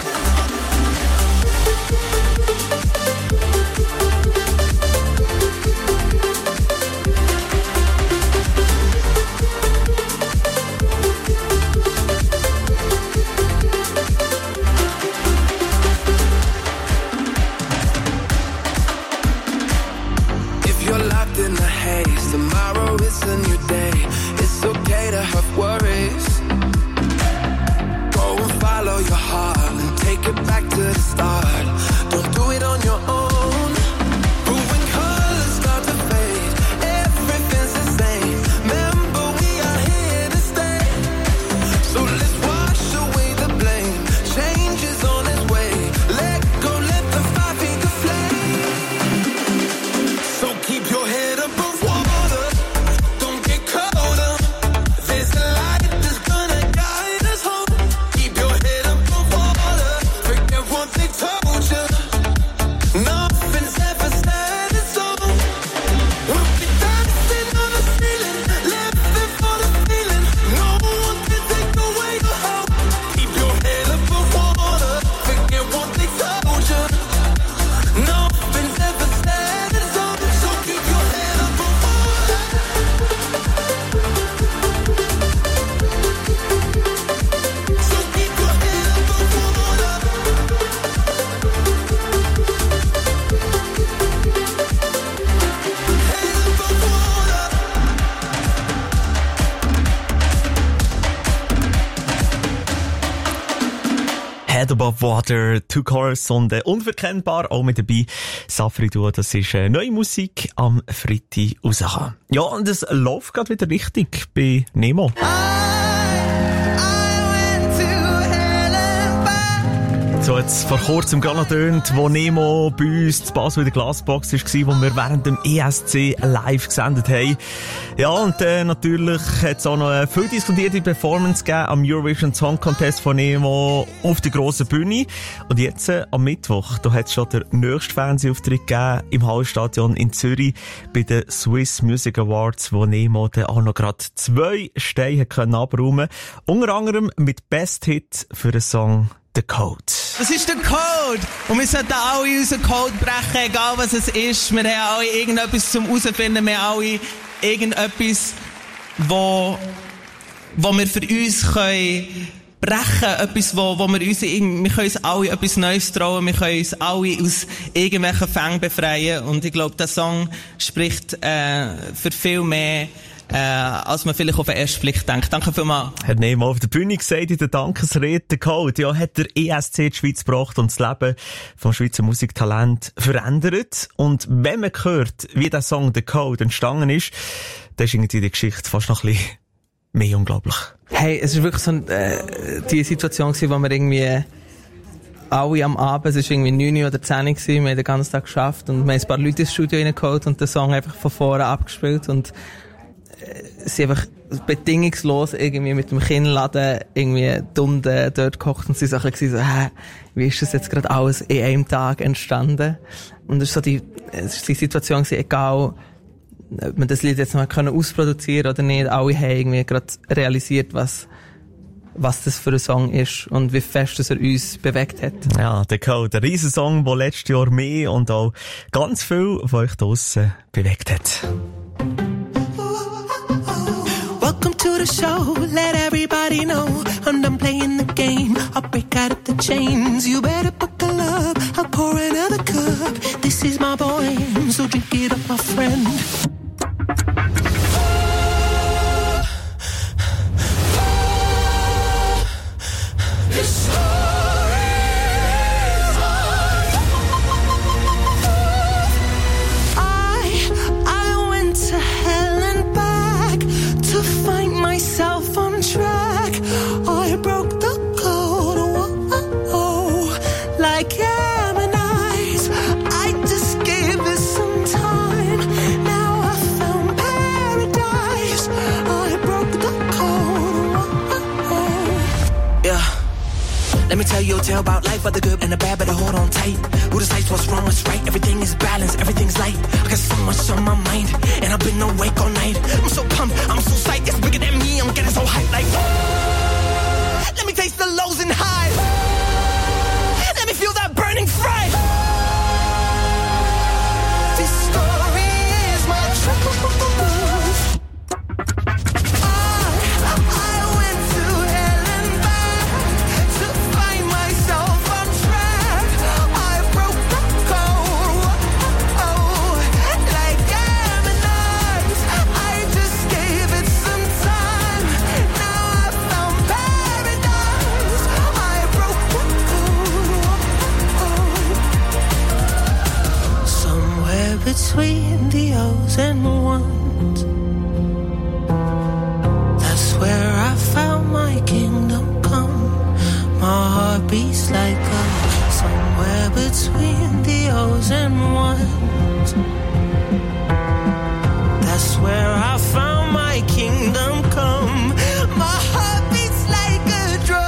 Speaker 7: If you're locked in the haze, tomorrow is a new day. It's okay to have worries. Go and follow your heart and take it back to the start. Don't do it on your own. But when colors start to fade, everything's the same. Remember, we are here to stay. So let's wash away the blame. Change is on its way. Let go, let the fire feed the flame. So keep your head above water. Don't get caught up. There's a light that's gonna guide us home. Keep your head above water. Forget what they told you. Nothing's ever set in stone. We'll be dancing on the ceiling, living for the feeling. No one can take away your hope. Keep your head above water. Forget what they told you. Nothing's ever set in stone. So keep your head above water. So keep your head above water. Head above water.
Speaker 1: Head Above Water, Two Chorus und äh, unverkennbar auch mit dabei. Safri Duo, das ist äh, neue Musik am Freitag rausgekommen. Ja, und es läuft gerade wieder richtig bei Nemo. So, jetzt vor kurzem gerade noch tönt, wo Nemo bei uns zu Basel in der Glasbox war, wo wir während dem E S C live gesendet haben. Ja, und äh, natürlich hat es auch noch eine viel diskutierte Performance gegeben am Eurovision Song Contest von Nemo auf der grossen Bühne. Und jetzt äh, am Mittwoch, da hat es schon den nächsten Fernsehauftritt gegeben im Hallstadion in Zürich bei den Swiss Music Awards, wo Nemo dann auch noch gerade zwei Steine können abräumen. Unter anderem mit Best Hit für den Song The Code.
Speaker 12: Das ist der Code. Und wir sollten alle unseren Code brechen, egal was es ist. Wir haben alle irgendetwas zum herausfinden. Wir haben alle irgendetwas, wo, wo wir für uns können brechen. Etwas, wo, wo wir uns, wir können uns alle etwas Neues trauen. Wir können uns alle aus irgendwelchen Fängen befreien. Und ich glaube, der Song spricht äh, für viel mehr, Äh, als man vielleicht auf den ersten Blick denkt. Danke vielmals.
Speaker 1: Hat Nemo auf der Bühne gesagt, in der Dankesrede, der Code, ja, hat der E S C die Schweiz gebracht und das Leben vom Schweizer Musiktalent verändert. Und wenn man hört, wie der Song The Code entstanden ist, dann ist irgendwie die Geschichte fast noch ein bisschen mehr unglaublich.
Speaker 12: Hey, es ist wirklich so äh, die Situation gewesen, wo wir irgendwie alle am Abend, es war irgendwie neun oder zehn Uhr gewesen, wir haben den ganzen Tag geschafft und wir haben ein paar Leute ins Studio reingeholt und den Song einfach von vorne abgespielt und sie einfach bedingungslos irgendwie mit dem Kinnladen irgendwie Stunden dort gekocht und sie so ein bisschen so, hä, wie ist das jetzt gerade alles in einem Tag entstanden? Und es ist so die, es ist die Situation gewesen, egal, ob man das Lied jetzt mal können ausproduzieren oder nicht, alle haben irgendwie gerade realisiert, was, was das für ein Song ist und wie fest das er uns bewegt hat.
Speaker 1: Ja, der Code, ein Riesensong, der letztes Jahr mehr und auch ganz viel von euch draussen bewegt hat.
Speaker 7: Welcome to the show, let everybody know I'm done playing the game, I'll break out of the chains. You better put
Speaker 13: tell about life, but the good and the bad, better hold on tight. Who decides what's wrong, what's right? Everything is balanced, everything's light. I got so much on my mind, and I've been awake all night. I'm so pumped, I'm so psyched, it's bigger than me, I'm getting so hyped like, oh, let me taste the lows and highs. Let me feel that burning fire. This story is my truth. Between the O's and the ones, that's where I found my kingdom come. My heart beats like a somewhere between the O's and ones. That's where I found my kingdom come. My heart beats like a drum.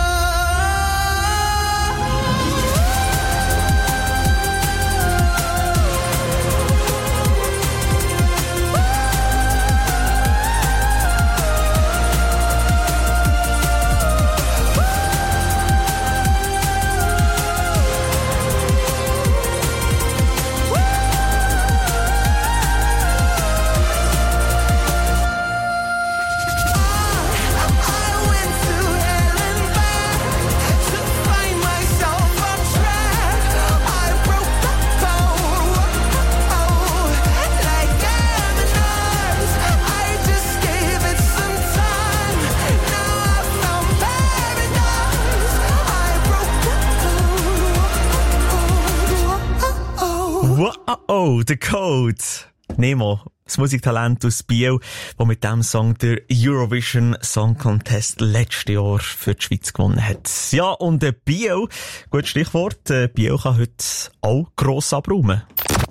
Speaker 1: Wow, The Code. Nemo, das Musiktalent aus Biel, das mit diesem Song der Eurovision Song Contest letztes Jahr für die Schweiz gewonnen hat. Ja, und äh, Biel, gutes Stichwort, äh, Biel kann heute auch gross abräumen.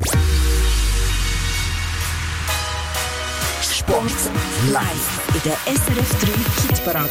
Speaker 4: Sport live in der S R F drei Hitparade.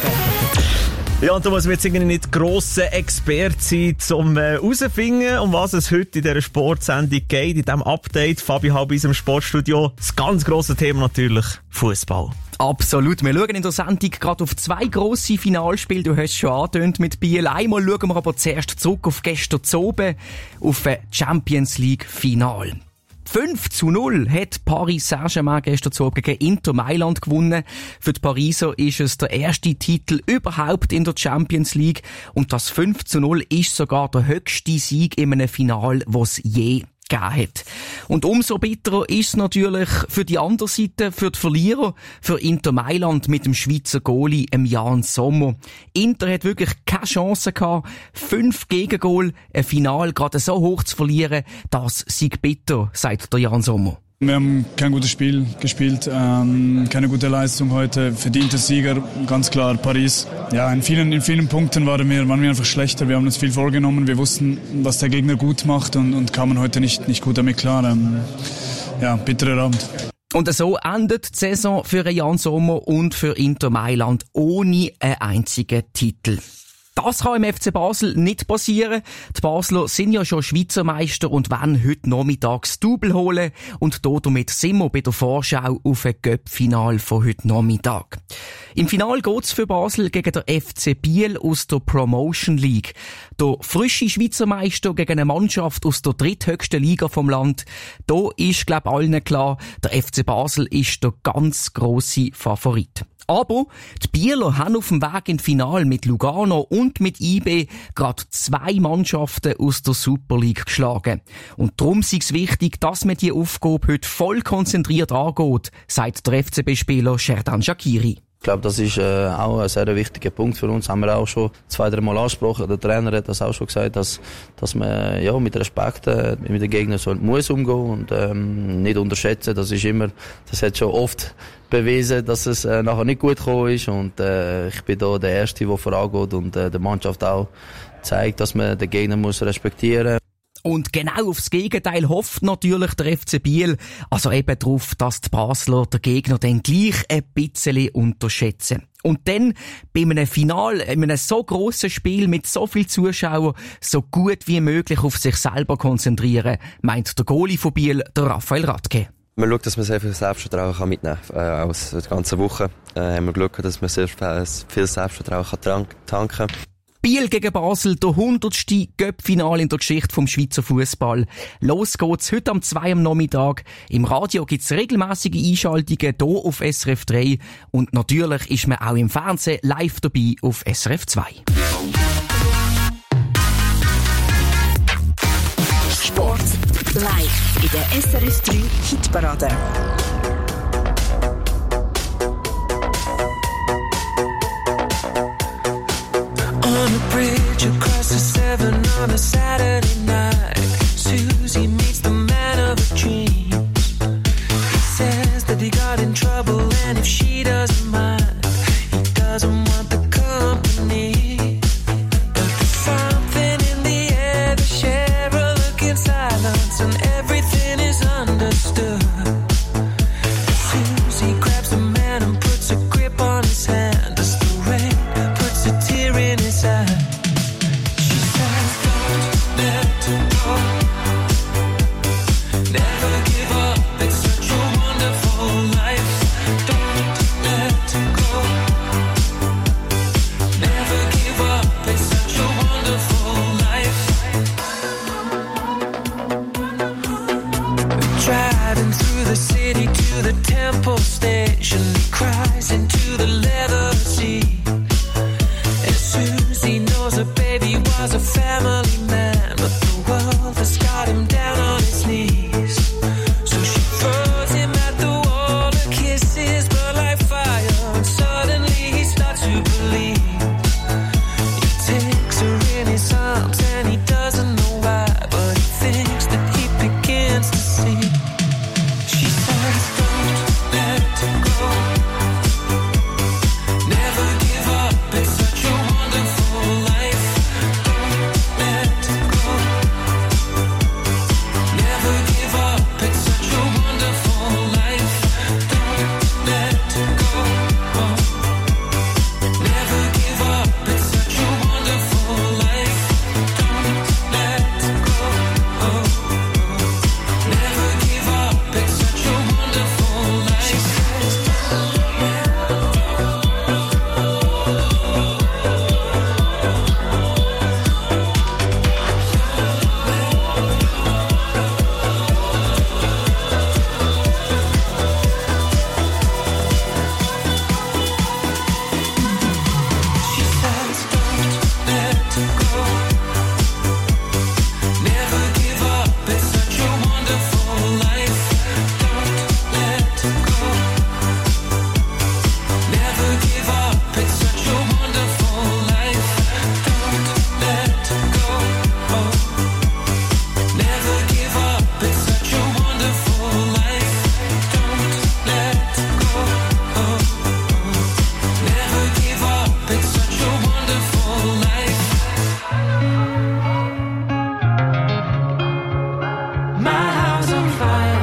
Speaker 1: Ja, und da muss man jetzt irgendwie nicht grosser Experte sein, um herauszufinden, äh, um was es heute in dieser Sportsendung geht, in diesem Update. Fabi Halbis im Sportstudio. Das ganz grosse Thema natürlich, Fußball.
Speaker 14: Absolut. Wir schauen in der Sendung gerade auf zwei grosse Finalspiele. Du hast es schon angetönt mit Biel. Einmal schauen wir aber zuerst zurück auf gestern Abend, auf ein Champions League Final. fünf zu null hat Paris Saint-Germain gestern Abend gegen Inter Mailand gewonnen. Für die Pariser ist es der erste Titel überhaupt in der Champions League. Und das fünf zu null ist sogar der höchste Sieg in einem Final, was je gegeben hat. Und umso bitterer ist es natürlich für die andere Seite, für die Verlierer, für Inter Mailand mit dem Schweizer Goalie, im Jan Sommer. Inter hat wirklich keine Chance gehabt, fünf Gegengol, ein Final gerade so hoch zu verlieren, das sei bitter, sagt der Jan Sommer.
Speaker 15: Wir haben kein gutes Spiel gespielt, ähm, keine gute Leistung heute, verdienter Sieger, ganz klar Paris. Ja, in vielen, in vielen Punkten waren wir, waren wir einfach schlechter, wir haben uns viel vorgenommen, wir wussten, was der Gegner gut macht und, und kamen heute nicht, nicht gut damit klar. Ähm, ja, bitterer Abend.
Speaker 14: Und so endet die Saison für Jan Sommer und für Inter Mailand ohne einen einzigen Titel. Das kann im F C Basel nicht passieren. Die Basler sind ja schon Schweizer Meister und wollen heute Nachmittag das Double holen. Und damit sind wir bei der Vorschau auf ein Cup-Final von heute Nachmittag. Im Final geht's für Basel gegen der F C Biel aus der Promotion League. Der frische Schweizer Meister gegen eine Mannschaft aus der dritthöchsten Liga vom Land. Da ist, glaub ich, allen klar, der F C Basel ist der ganz grosse Favorit. Aber die Bieler haben auf dem Weg ins Finale mit Lugano und mit I B gerade zwei Mannschaften aus der Super League geschlagen. Und darum ist es wichtig, dass man die Aufgabe heute voll konzentriert angeht, sagt der F C B-Spieler Sherdan Shaqiri.
Speaker 16: Ich glaube, das ist äh, auch ein sehr wichtiger Punkt für uns. Haben wir auch schon zwei, drei Mal angesprochen. Der Trainer hat das auch schon gesagt, dass, dass man ja, mit Respekt äh, mit den Gegnern so muss umgehen und ähm, nicht unterschätzen. Das ist immer, das hat schon oft bewiesen, dass es äh, nachher nicht gut gekommen ist. Und äh, ich bin da der Erste, der vorangeht und äh, der Mannschaft auch zeigt, dass man den Gegner muss respektieren.
Speaker 14: Und genau aufs Gegenteil hofft natürlich der F C Biel, also eben darauf, dass die Basler den Gegner dann gleich ein bisschen unterschätzen. Und dann bei einem Final, in einem so grossen Spiel mit so vielen Zuschauern, so gut wie möglich auf sich selber konzentrieren, meint der Goalie von Biel, der Raphael Radke.
Speaker 17: Man schaut, dass man sehr viel Selbstvertrauen mitnehmen kann, äh, aus der ganzen Woche. Äh, haben wir Glück, dass man sehr viel Selbstvertrauen kann tanken kann.
Speaker 14: Biel gegen Basel, der hundertste Göpp-Final in der Geschichte vom Schweizer Fußball. Los geht's heute am zwei am Nachmittag. Im Radio gibt's regelmäßige Einschaltungen hier auf S R F drei. Und natürlich ist man auch im Fernsehen live dabei auf S R F zwei.
Speaker 4: Sport live in der S R F drei Hitparade.
Speaker 7: On a bridge across the Severn on a Saturday night, Susie meets the man of her dreams. He says that he got in trouble and if she doesn't mind, he doesn't want the company. But there's something in the air, they share a look in silence and everything is understood. Susie grabs the man and puts a grip on his hand as the rain puts a tear in his eye. She says, don't let go, never give up, it's such a wonderful life. Don't let go, never give up, it's such a wonderful life. Driving through the city to the Temple Station, he cries into the leather seat. And Susie knows her baby was a family man, but the world has got him down on his knees. So she throws him at the wall, her kisses burn like fire, and suddenly he starts to believe. He takes her in his arms and he doesn't know why, but he thinks that he begins to see. She says, don't let go, never give up, it's such a wonderful life. Don't let go, never give up, it's such a wonderful life. Don't let go, never give up, it's such a wonderful life. Don't let go, never give up, it's such a wonderful life. She says, don't let go, never give up, it's such a wonderful life. Don't let go, never give up, it's such a wonderful life. Don't let go, never give up, it's such a wonderful life. Don't let go, never give up, it's such a wonderful life. My house on fire.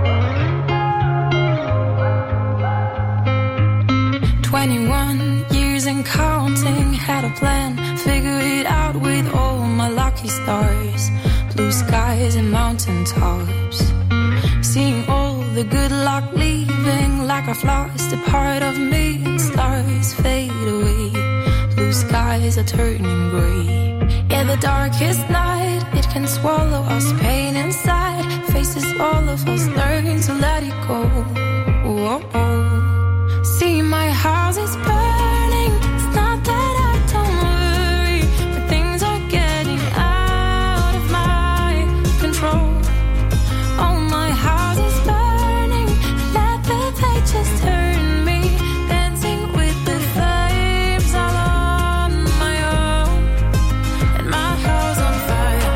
Speaker 5: twenty-one years and counting, had a plan, figure it out with all my lucky stars. Blue skies and mountain tops, seeing all the good luck leaving like a lost a part of me. Stars fade away, blue skies are turning grey. Yeah, the darkest night, it can swallow us, pain inside faces all of us, learn to let it go. Oh, oh. See, my house is burning, it's not that I don't worry, but things are getting out of my control. Oh, my house is burning, let the pages turn me, dancing with the flames all on my own. And my house on fire,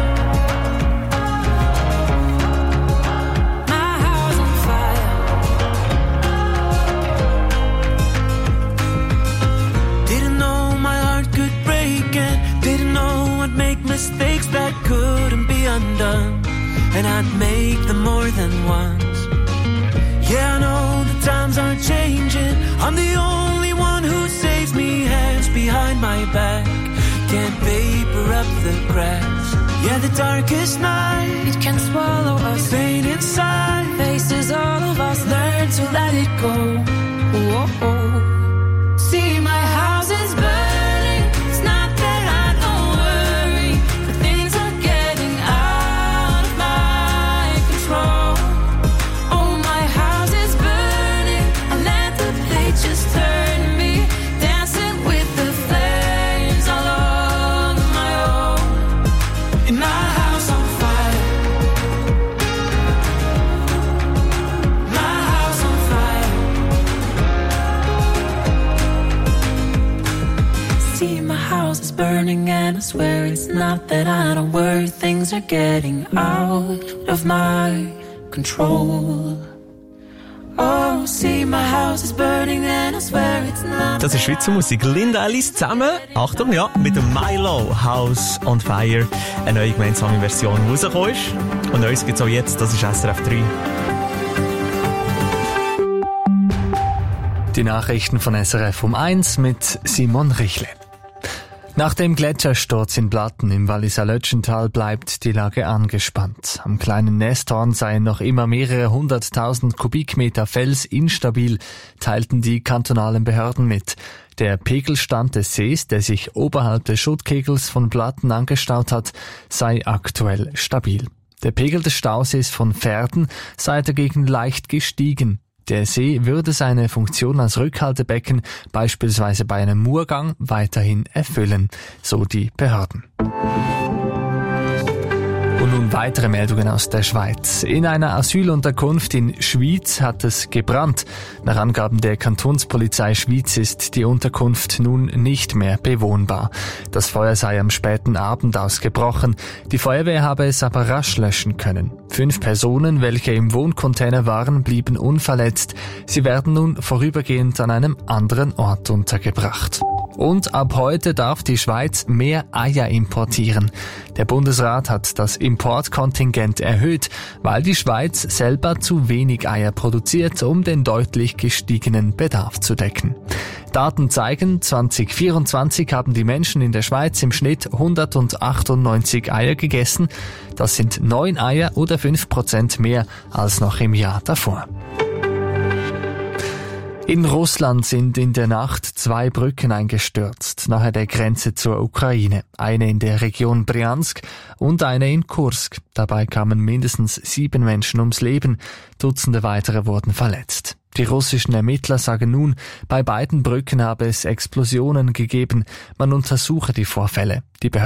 Speaker 5: my house on fire.
Speaker 7: Didn't know my heart could break and didn't know I'd make mistakes that couldn't be undone.
Speaker 18: done, and I'd make them more than once. Yeah, I know the times are changing. I'm the only one who saves me, hands behind my back. Can't paper up the cracks. Yeah, the darkest night, it can swallow us. Pain inside, faces all of us. Learn to let it go. Whoa, oh. See, my house is burning. It's not that I don't worry, but things are getting out of my control. Oh, my house is burning. I let the pages turn me, dancing with the flames all on my own. In my house on fire. My house on fire. See, my house is burning and I swear it's not that I don't worry. Things are getting out of my control. Oh, see, my house is burning and I swear it's not.
Speaker 1: Das ist Schweizer Musik. Linda Ellis zusammen, Achtung, ja, mit dem Milo, House on Fire. Eine neue gemeinsame Version, die rausgekommen ist. Und Neues gibt's auch jetzt, das ist S R F drei.
Speaker 2: Die Nachrichten von S R F um eins mit Simon Richle. Nach dem Gletschersturz in Blatten im Walliser Lötschental bleibt die Lage angespannt. Am kleinen Nesthorn seien noch immer mehrere hunderttausend Kubikmeter Fels instabil, teilten die kantonalen Behörden mit. Der Pegelstand des Sees, der sich oberhalb des Schuttkegels von Blatten angestaut hat, sei aktuell stabil. Der Pegel des Stausees von Verden sei dagegen leicht gestiegen. Der See würde seine Funktion als Rückhaltebecken beispielsweise bei einem Murgang weiterhin erfüllen, so die Behörden. Und nun weitere Meldungen aus der Schweiz. In einer Asylunterkunft in Schwyz hat es gebrannt. Nach Angaben der Kantonspolizei Schwyz ist die Unterkunft nun nicht mehr bewohnbar. Das Feuer sei am späten Abend ausgebrochen. Die Feuerwehr habe es aber rasch löschen können. Fünf Personen, welche im Wohncontainer waren, blieben unverletzt. Sie werden nun vorübergehend an einem anderen Ort untergebracht. Und ab heute darf die Schweiz mehr Eier importieren. Der Bundesrat hat das Importkontingent erhöht, weil die Schweiz selber zu wenig Eier produziert, um den deutlich gestiegenen Bedarf zu decken. Daten zeigen, zwanzig vierundzwanzig haben die Menschen in der Schweiz im Schnitt hundertachtundneunzig Eier gegessen. Das sind neun Eier oder fünf Prozent mehr als noch im Jahr davor. In Russland sind in der Nacht zwei Brücken eingestürzt, nahe der Grenze zur Ukraine. Eine in der Region Bryansk und eine in Kursk. Dabei kamen mindestens sieben Menschen ums Leben, Dutzende weitere wurden verletzt. Die russischen Ermittler sagen nun, bei beiden Brücken habe es Explosionen gegeben. Man untersuche die Vorfälle. Die Behörden